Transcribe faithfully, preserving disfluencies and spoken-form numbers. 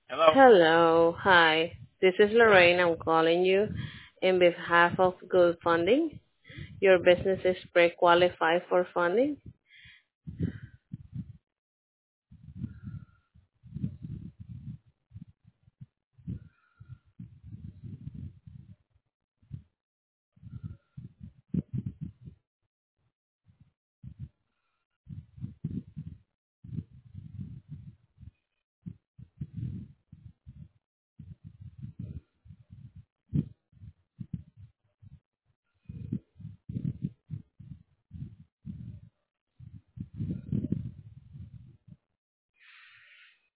Hello. Hello, hi. This is Lorraine. I'm calling you in behalf of Good Funding. Your business is pre-qualified for funding.